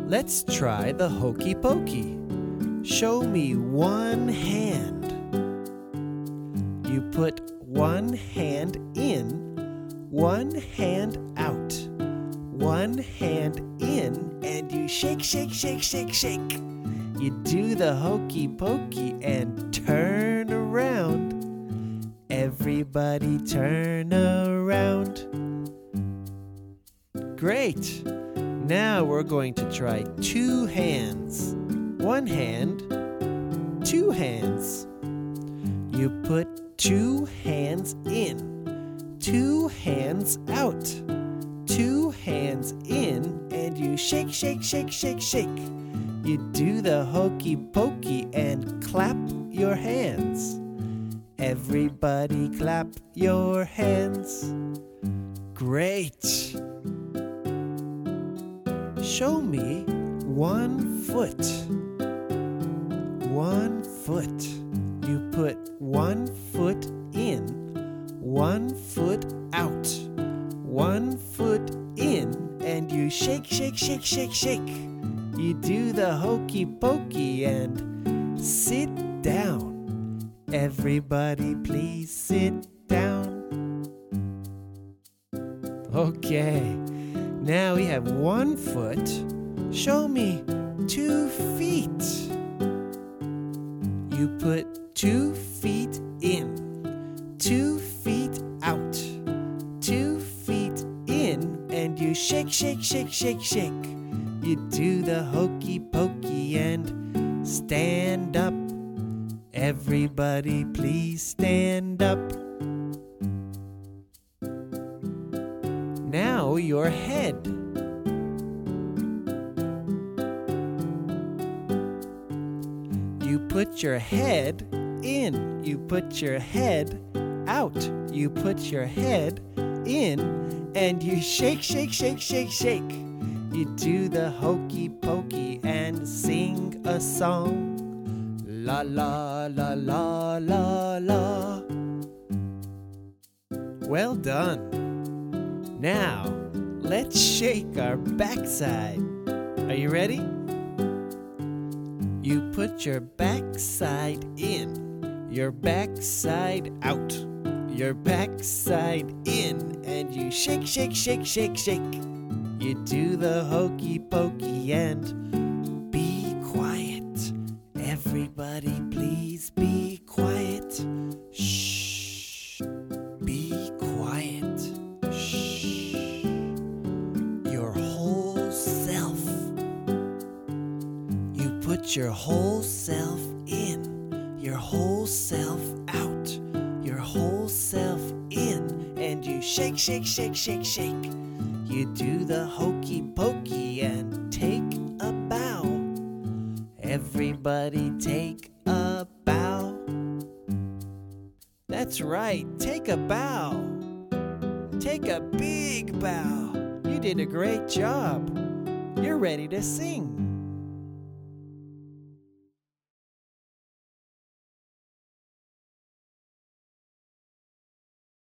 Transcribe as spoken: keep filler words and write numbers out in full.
Let's try the hokey pokey. Show me one hand. You put one hand in, one hand out, one hand in, and you shake, shake, shake, shake, shake. You do the hokey pokey and turn around. Everybody turn around. Great! Now we're going to try two hands. One hand, two hands. You put two hands in, two hands out, two hands in, and you shake, shake, shake, shake, shake. You do the hokey pokey and clap your hands. Everybody clap your hands. Great! Show me one foot. One foot. You put one foot in, one foot out, one foot in, and you shake, shake, shake, shake, shake. You do the hokey pokey and sit down. Everybody please sit down. Okay, now we have one foot. Show me two feet. You put two feet in, two feet out, two feet in, and you shake, shake, shake, shake, shake. You do the hokey pokey and stand up. Everybody please stand up. Now your head. You put your head in. You put your head out. You put your head in, and you shake, shake, shake, shake, shake. You do the hokey pokey and sing a song. La la la la la la. Well done. Now, let's shake our backside. Are you ready? You put your backside in, your backside out, your backside in, and you shake, shake, shake, shake, shake. You do the hokey pokey and be quiet. Everybody please be quiet. Shh. Be quiet. Shh. Your whole self. You put your whole self in, your whole self out, your whole self in, and you shake, shake, shake, shake, shake. You do the hokey pokey and take a bow. Everybody take a bow. That's right, take a bow. Take a big bow. You did a great job. You're ready to sing.